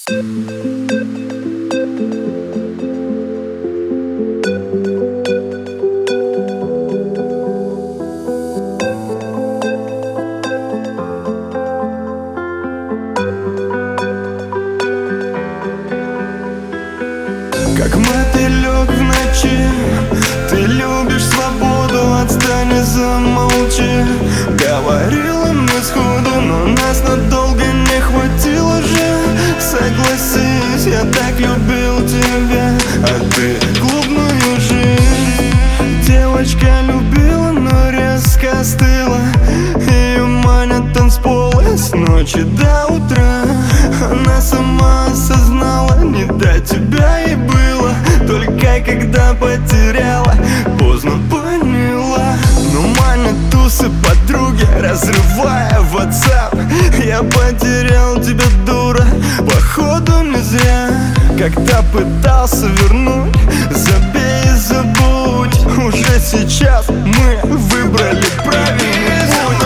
Как мотылёк в ночи, ты любишь свободу, отстань и замолчи. Говорила мне сходу, но нас надолго не хватило же. Согласись, я так любил тебя, а ты клубную жизнь. Девочка любила, но резко остыла. Ее манят танцполы с ночи до утра. Она сама осознала, не до тебя ей было. Только когда потеряла, поздно поняла. Но манят тусы подруги, разрывая WhatsApp. Я потерял тебя, дура, походу не зря. Когда пытался вернуть, забей и забудь. Уже сейчас мы выбрали правильный путь.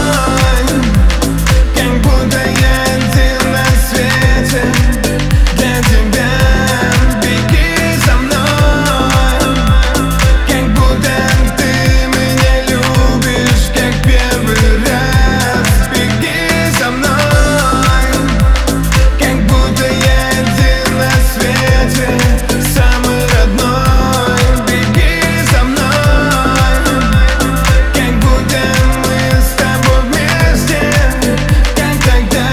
Как будто я один на свете. Для тебя беги за мной. Как будто ты меня любишь, как первый раз. Беги за мной. Как будто я один на свете, самый родной. Беги за мной. Как будто мы с тобой вместе, как тогда.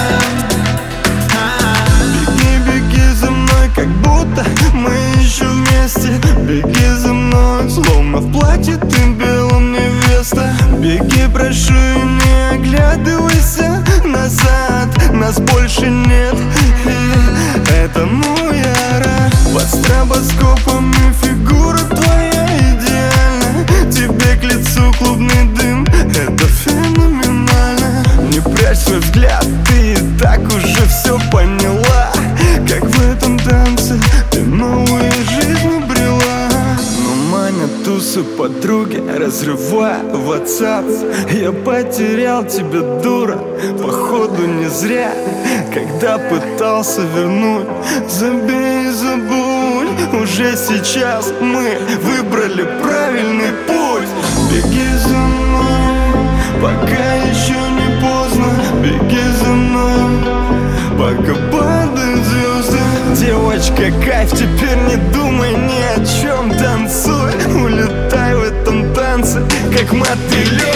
Беги, беги за мной, как будто мы еще вместе. Беги за мной, словно в платье ты белом невеста. Беги, прошу, и не оглядывайся назад. Нас больше нет, и этому я рад. Под стробоскопами фигура твоя идеальна. Тебе к лицу клубный дым, это феноменально. Не прячь свой взгляд, ты и так уже все поняла. Как в этом танце ты новую жизнь обрела. Но манят тусы подруги, разрывая WhatsApp. Я потерял тебя, дура, походу не зря. Когда пытался вернуть, забей и забудь. Уже сейчас мы выбрали правильный путь. Беги за мной, пока еще не поздно. Беги за мной, пока падают звезды. Девочка, кайф, теперь не думай ни о чем. Танцуй, улетай в этом танце, как мотылёк.